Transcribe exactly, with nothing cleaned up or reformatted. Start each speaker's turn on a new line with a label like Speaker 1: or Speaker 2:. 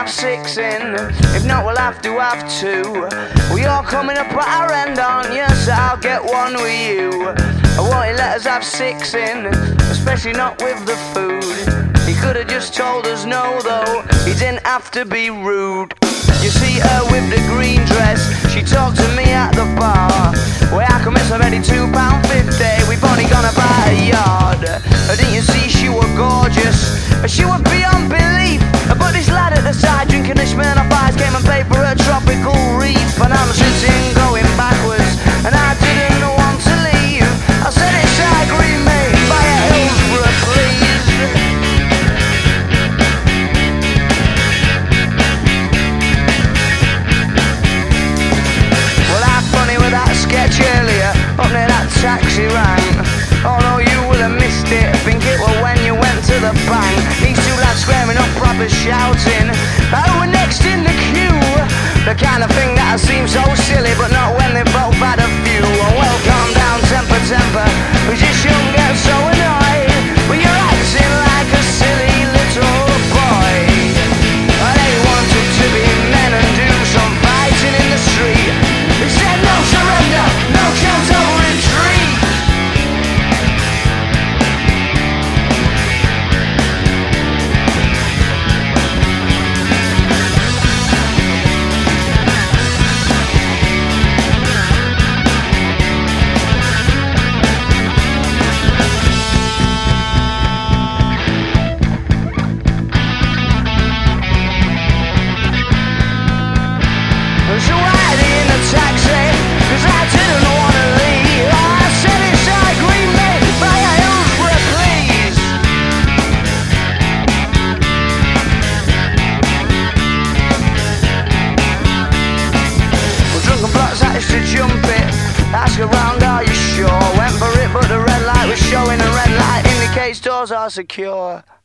Speaker 1: have six in. If not, we'll have to have two. Well, you're coming up at our end, aren't you? So I'll get one with you. I want you let us have six in, especially not with the food. He could have just told us no, though. He didn't have to be rude. You see her with the green dress, she talked to me at the bar. Well, how come it's already two pound fifty? We've only gone about a yard. Uh, Didn't you see she were gorgeous? Uh, She was beyond belief. Uh, But this lad at the side drinking a Smirnoff Ice came and paid for a tropical reef. And I'm sitting going backwards, and I didn't want to leave. I said it's I agree, mate, buy a Hillsborough, please. With that sketch earlier, up near that taxi rank. Although you will have missed it, think it was when you went to the bank. These two lads squaring up, proper shouting, oh, we're next in the queue. The kind of thing that seems so silly, but not when they both had a few. Oh, well, calm down, temper, temper, we just shouldn't get so annoyed. But you're acting like a silly little boy. Well, they wanted to be men and do some fighting in the street. They said no surrender, no counter retreat. So riding in a taxi, cause I didn't wanna leave. I said it's I agree, mate, buy a Hillsborough, please. Well, drunken blocks managed to jump it. Ask around, are you sure? Went for it, but the red light was showing. The red light indicates doors are secure.